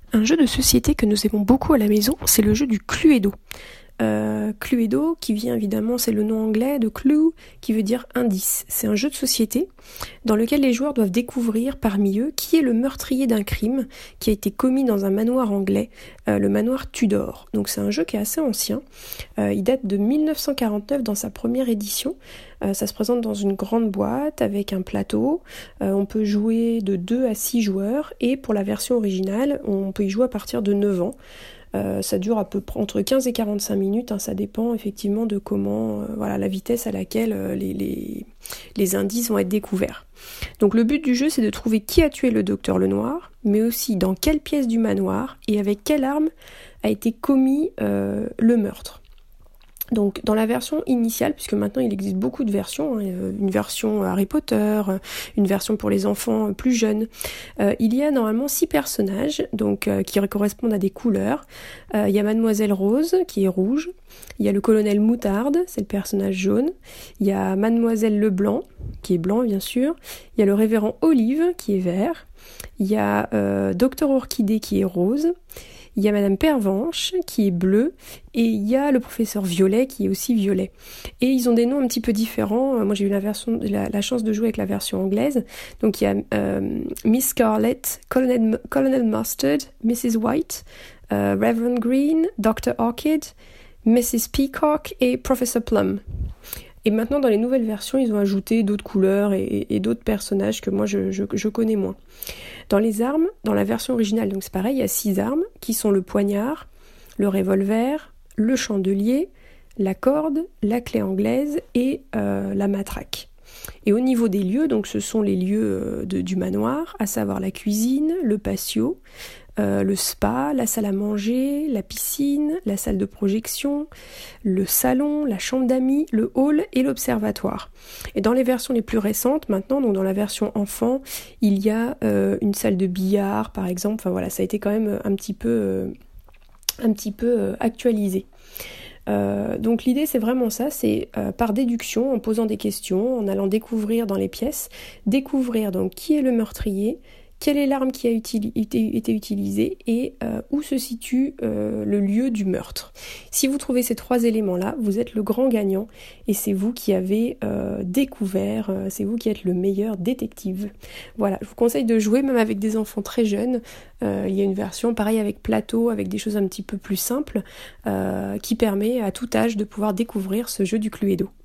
Un jeu de société que nous aimons beaucoup à la maison, c'est le jeu du Cluedo. Cluedo, qui vient évidemment, c'est le nom anglais de clue, qui veut dire indice. C'est un jeu de société dans lequel les joueurs doivent découvrir parmi eux qui est le meurtrier d'un crime qui a été commis dans un manoir anglais, le manoir Tudor. Donc c'est un jeu qui est assez ancien. Il date de 1949 dans sa première édition. Ça se présente dans une grande boîte avec un plateau. On peut jouer de 2 à 6 joueurs et pour la version originale, on peut y jouer à partir de 9 ans. Ça dure à peu près entre 15 et 45 minutes, ça dépend effectivement de comment, la vitesse à laquelle les indices vont être découverts. Donc le but du jeu, c'est de trouver qui a tué le docteur Lenoir, mais aussi dans quelle pièce du manoir et avec quelle arme a été commis le meurtre. Donc dans la version initiale, puisque maintenant il existe beaucoup de versions, une version Harry Potter, une version pour les enfants plus jeunes, il y a normalement 6 personnages donc qui correspondent à des couleurs. Il y a Mademoiselle Rose qui est rouge, il y a le colonel Moutarde, c'est le personnage jaune, il y a Mademoiselle Leblanc qui est blanc bien sûr, il y a le révérend Olive qui est vert, il y a Docteur Orchidée qui est rose, il y a Madame Pervenche qui est bleue et il y a le professeur Violet qui est aussi violet. Et ils ont des noms un petit peu différents. Moi j'ai eu la chance de jouer avec la version anglaise. Donc il y a Miss Scarlet, Colonel Mustard, Mrs. White, Reverend Green, Dr. Orchid, Mrs. Peacock et Professor Plum. Et maintenant dans les nouvelles versions ils ont ajouté d'autres couleurs et d'autres personnages que moi je connais moins. Dans les armes, dans la version originale, donc c'est pareil, il y a 6 armes qui sont le poignard, le revolver, le chandelier, la corde, la clé anglaise et la matraque. Et au niveau des lieux, donc ce sont les lieux du manoir, à savoir la cuisine, le patio, le spa, la salle à manger, la piscine, la salle de projection, le salon, la chambre d'amis, le hall et l'observatoire. Et dans les versions les plus récentes maintenant, donc dans la version enfant, il y a une salle de billard par exemple, enfin voilà, ça a été quand même un petit peu actualisé. Donc l'idée c'est vraiment ça, c'est par déduction, en posant des questions, en allant découvrir dans les pièces, découvrir donc qui est le meurtrier, quelle est l'arme qui a été utilisée et où se situe le lieu du meurtre. Si vous trouvez ces 3 éléments-là, vous êtes le grand gagnant et c'est vous qui avez découvert, c'est vous qui êtes le meilleur détective. Voilà, je vous conseille de jouer même avec des enfants très jeunes. Il y a une version pareil avec plateau, avec des choses un petit peu plus simples, qui permet à tout âge de pouvoir découvrir ce jeu du Cluedo.